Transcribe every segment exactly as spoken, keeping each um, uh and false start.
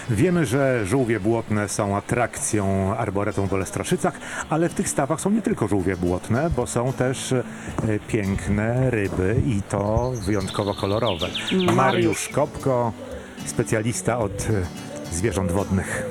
Wiemy, że żółwie błotne są atrakcją arboretum w Olestraszycach, ale w tych stawach są nie tylko żółwie błotne, bo są też e, piękne ryby i to wyjątkowo kolorowe. Mariusz Kopko, specjalista od e, zwierząt wodnych.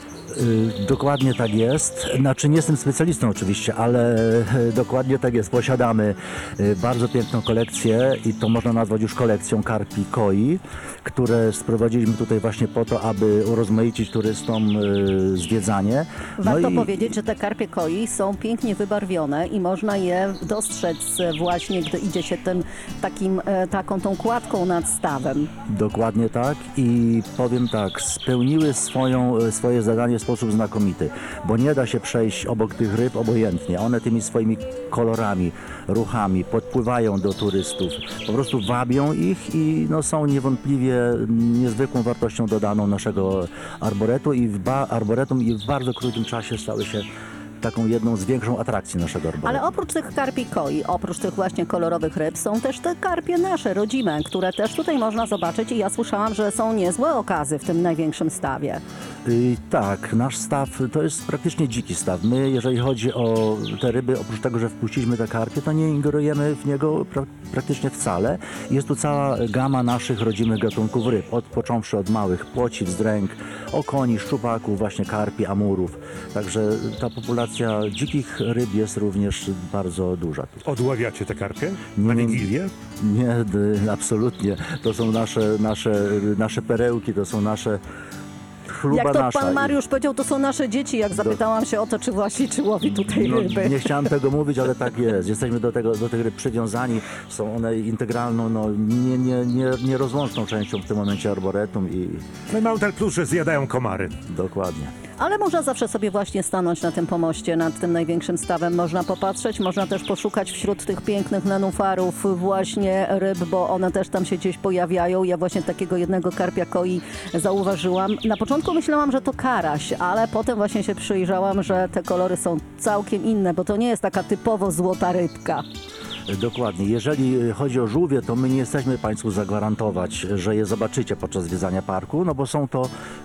Y, Dokładnie tak jest. Znaczy nie jestem specjalistą oczywiście, ale y, dokładnie tak jest. Posiadamy y, bardzo piękną kolekcję i to można nazwać już kolekcją karpi koi, które sprowadziliśmy tutaj właśnie po to, aby urozmaicić turystom y, zwiedzanie. Warto i, powiedzieć, że te karpie koi są pięknie wybarwione i można je dostrzec właśnie, gdy idzie się tym takim, e, taką tą kładką nad stawem. Dokładnie tak i powiem tak, spełniły swoją, swoje zadanie w sposób znakomity, bo nie da się przejść obok tych ryb obojętnie. One tymi swoimi kolorami, ruchami podpływają do turystów, po prostu wabią ich i no, są niewątpliwie niezwykłą wartością dodaną naszego arboretu i w ba- arboretum i w bardzo krótkim czasie stały się taką jedną z większą atrakcji naszego arboretu. Ale oprócz tych karpi koi, oprócz tych właśnie kolorowych ryb, są też te karpie nasze, rodzime, które też tutaj można zobaczyć i ja słyszałam, że są niezłe okazy w tym największym stawie. Y, tak, nasz staw to jest praktycznie dziki staw. My, jeżeli chodzi o te ryby, oprócz tego, że wpuściliśmy te karpie, to nie ingerujemy w niego pra- praktycznie wcale. Jest tu cała gama naszych rodzimych gatunków ryb, od, począwszy od małych płoci, wzdręg, okoni, szczupaków, właśnie karpi, amurów. Także ta populacja dzikich ryb jest również bardzo duża. Tu. Odławiacie te karpie na Nie, Wigilię? Nie, d- absolutnie. To są nasze, nasze, nasze perełki, to są nasze chluba Jak to nasza. pan Mariusz powiedział, to są nasze dzieci, jak zapytałam się o to, czy właśnie czy łowi tutaj No, ryby. nie chciałem tego mówić, ale tak jest. Jesteśmy do, tego, do tych ryb przywiązani. Są one integralną, no, nie, nie, nie, nierozłączną częścią w tym momencie arboretum i No i Mountain Plus, że zjadają komary. dokładnie. Ale można zawsze sobie właśnie stanąć na tym pomoście, nad tym największym stawem. Można popatrzeć, można też poszukać wśród tych pięknych nenufarów właśnie ryb, bo one też tam się gdzieś pojawiają. Ja właśnie takiego jednego karpia koi zauważyłam. Na początku myślałam, że to karaś, ale potem właśnie się przyjrzałam, że te kolory są całkiem inne, bo to nie jest taka typowo złota rybka. Dokładnie. Jeżeli chodzi o żółwie, to my nie jesteśmy Państwu zagwarantować, że je zobaczycie podczas zwiedzania parku, no bo są to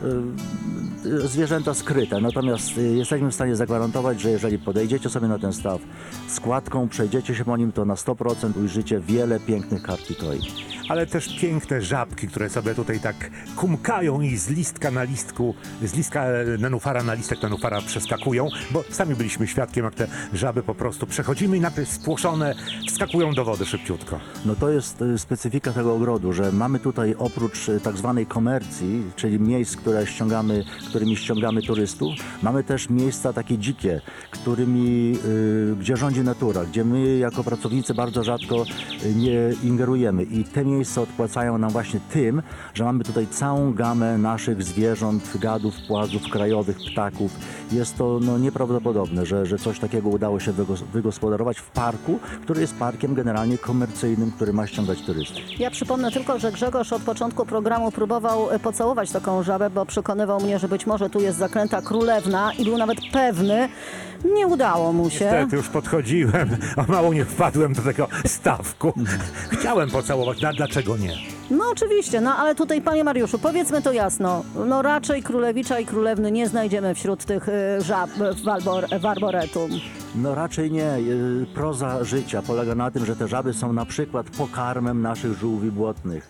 y, zwierzęta skryte. Natomiast y, jesteśmy w stanie zagwarantować, że jeżeli podejdziecie sobie na ten staw z kładką, przejdziecie się po nim, to na sto procent ujrzycie wiele pięknych karpi koi. Ale też piękne żabki, które sobie tutaj tak kumkają i z listka na listku, z listka nenufara na listek nenufara przeskakują, bo sami byliśmy świadkiem, jak te żaby po prostu przechodzimy i nagle spłoszone wskakują do wody szybciutko. No to jest y, specyfika tego ogrodu, że mamy tutaj oprócz y, tak zwanej komercji, czyli miejsc, które ściągamy, którymi ściągamy turystów, mamy też miejsca takie dzikie, którymi, y, gdzie rządzi natura, gdzie my jako pracownicy bardzo rzadko y, nie ingerujemy i te miejsca odpłacają nam właśnie tym, że mamy tutaj całą gamę naszych zwierząt, gadów, płazów krajowych, ptaków. Jest to no, nieprawdopodobne, że, że coś takiego udało się wygos- wygospodarować w parku, który jest parkiem generalnie komercyjnym, który ma ściągać turystów. Ja przypomnę tylko, że Grzegorz od początku programu próbował e, pocałować taką żabę, bo przekonywał mnie, że być może tu jest zaklęta królewna i był nawet pewny. Nie udało mu się. Niestety już podchodziłem, a mało nie wpadłem do tego stawku. Chciałem pocałować, no a dlaczego nie? No oczywiście, no ale tutaj panie Mariuszu, powiedzmy to jasno, no raczej królewicza i królewny nie znajdziemy wśród tych y, żab w, arbor, w arboretum. No raczej nie. Y, Proza życia polega na tym, że te żaby są na przykład pokarmem naszych żółwi błotnych.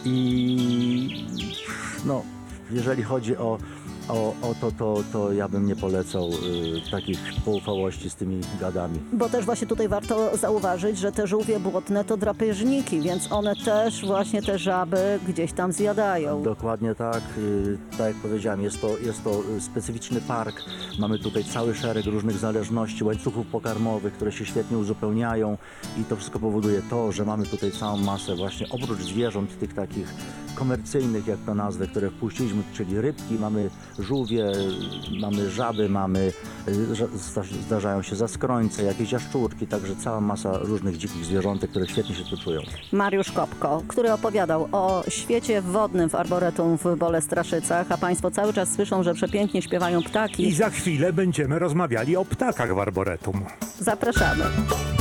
I no, jeżeli chodzi o, o, o to, to, to ja bym nie polecał y, takich poufałości z tymi gadami. Bo też właśnie tutaj warto zauważyć, że te żółwie błotne to drapieżniki, więc one też właśnie te żaby gdzieś tam zjadają. Dokładnie tak. y, Tak jak powiedziałem, jest to, jest to y, specyficzny park. Mamy tutaj cały szereg różnych zależności, łańcuchów pokarmowych, które się świetnie uzupełniają i to wszystko powoduje to, że mamy tutaj całą masę właśnie oprócz zwierząt tych takich komercyjnych, jak to nazwę, które wpuściliśmy, czyli rybki, mamy żółwie, mamy żaby, mamy, y, ża- zda- zdarzają się zaskrońce, jakieś jaszczurki, także cała masa różnych dzikich zwierzątek, które świetnie się tu czują. Mariusz Kopko, który opowiadał o świecie wodnym w arboretum w Bolestraszycach, a państwo cały czas słyszą, że przepięknie śpiewają ptaki. I za chwilę będziemy rozmawiali o ptakach w arboretum. Zapraszamy.